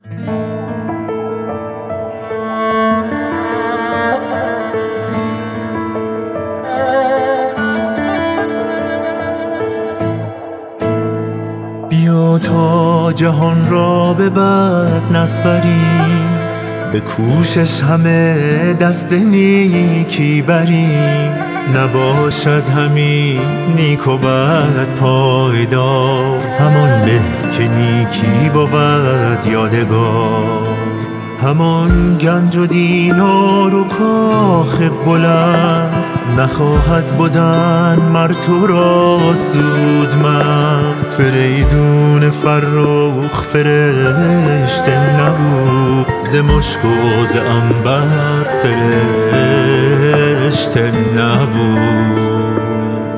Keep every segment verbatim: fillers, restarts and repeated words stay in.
بیا تا جهان را به بد نسپریم، به کوشش همه دست نیکی بریم. نباشد همین نیک و بد پایدار، همان به که نیکی بود یادگار. همان گنج و دینار و کاخ بلند، نخواهد بودن مر تو را سودمند. فریدون فرخ فرشته نبود، ز مشک و ز عنبر سرشته نبود.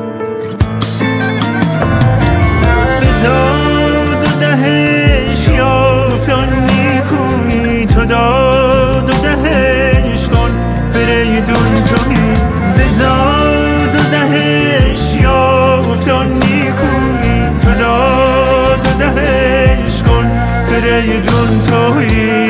به داد و دهش یافت آن نیکویی، تو داد و دهش کن فریدون تویی. به داد و دهش یافت آن نیکویی، تو داد و دهش کن فریدون تویی.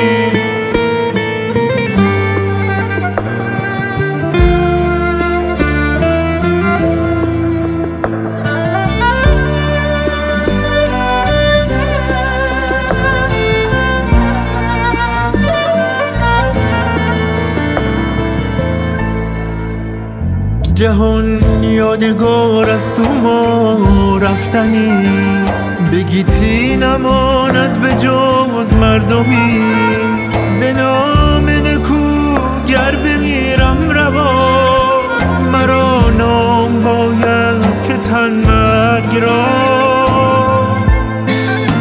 جهان یادگار است و ما رفتنی، بگیتی نماند به جز مردمی. به نام نکو گر بمیرم رواست، مرا نام باید که تن مرگ راست.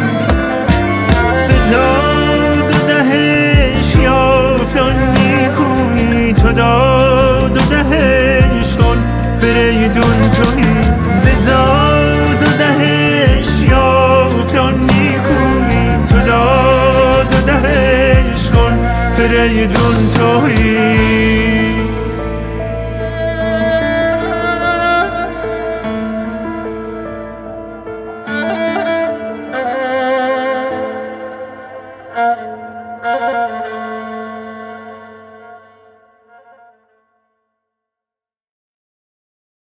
به داد و دهش یافت آن نیکویی، تو داد و دهش کن فریدون تویی. به داد و دهش یافت آن نیکویی، تو داد و دهش کن فریدون تویی.